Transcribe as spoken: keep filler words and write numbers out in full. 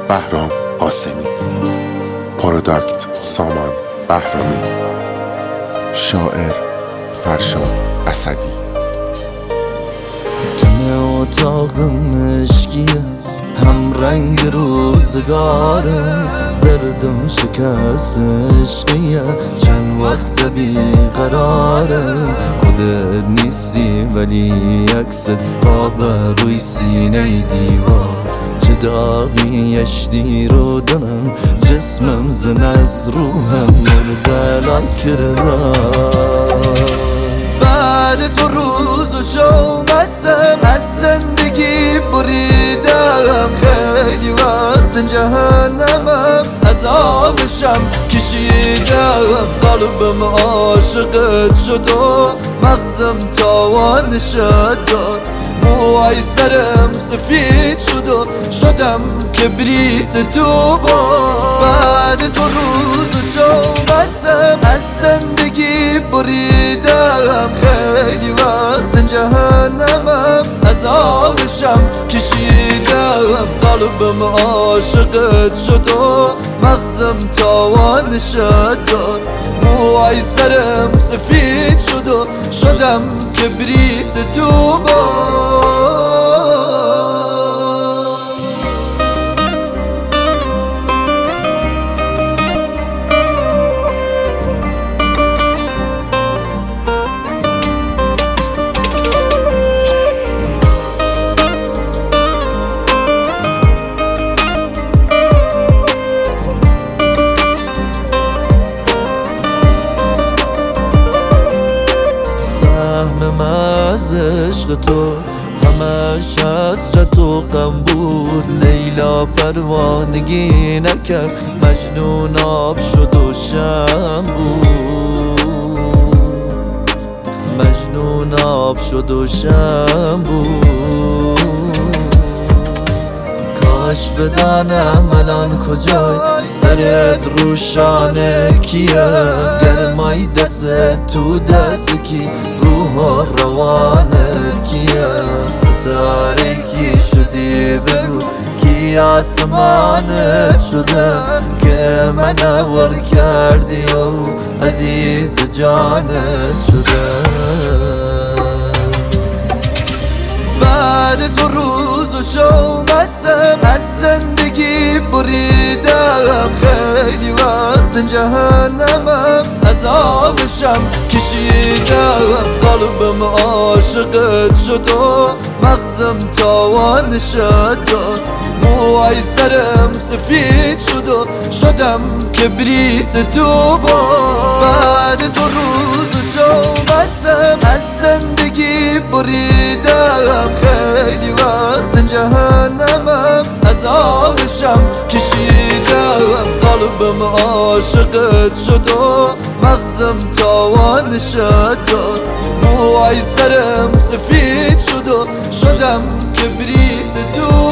بهرام قاسمی. پروداکت سامان بهرامی. شاعر فرشاد اسدی. همه اتاقم عشقیه، هم رنگ روزگارم، دردم شکست عشقیه، چند وقت بیقرارم. خودت نیستی ولی عکست خواب روی سینه دیوار، چه داغی اشتی رو دلم، جسمم زن از روحم مردلان کردم. بعد تو روز و شو بستم، از زندگی بریدم، خیلی وقت جهنمم، عذابشم کشیدم. قلبم عاشقت شد و مغزم تاوان شد، موهای سرم سفید شد و شدم کبریت تو با. بعد تو روز و شو بستم، از زندگی بریدم، خیلی وقت جهنمم، عذابشم کشیدم. قلبم عاشقت شد و مغزم تاوان شد، موهای سرم سفید شد و شدم کبریت تو با. سهمم از عشق تو همش حسرت و غم بود، لیلا پروانگی نکرد، مجنون آب شد و شم بود، مجنون آب شد و شم بود. کاش بدانم الان کجای، سرت روشانه کیه، گرمای دست تو دست کی، روح و روانت کیه. ستاره کی شدی بگو، کی آسمانت شده که منور کردی و عزیز جانت شده. بعد تو روز و شو بستم، از زندگی بریدم، خیلی وقت جهنمم، عذابشم کشیدم. قلبم عاشقت شد و مغزم تاوان شد، موهای سرم سفید شد و شدم کبریت تو با. بعد تو روز و شو بستم، از زندگی بریدم، خیلی وقت جهنمم، عذابشم کشیدم. قلبم عاشقت شد و مغزم تاوان شد، موهای سرم سفید شد و شدم کبریت تو